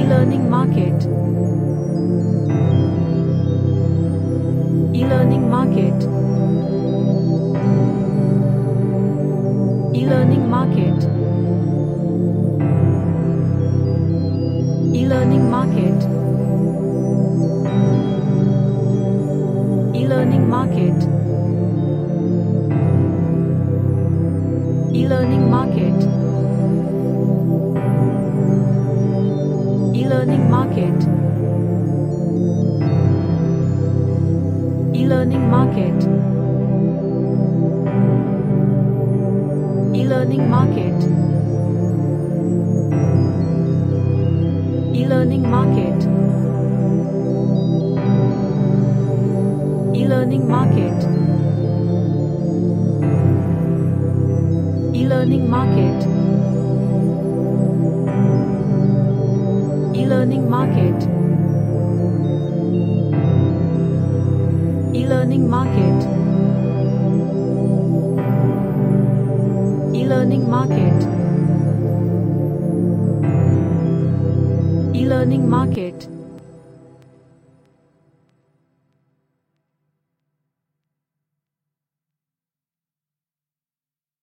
e-learning market, e-learning market, e-learning market, e-learning market, e-learning market, e-learning market, e-learning market, e-learning market, e-learning market, e-learning market, e-learning market, e-learning market, e-learning market, e-learning market, e-learning market, e-learning market.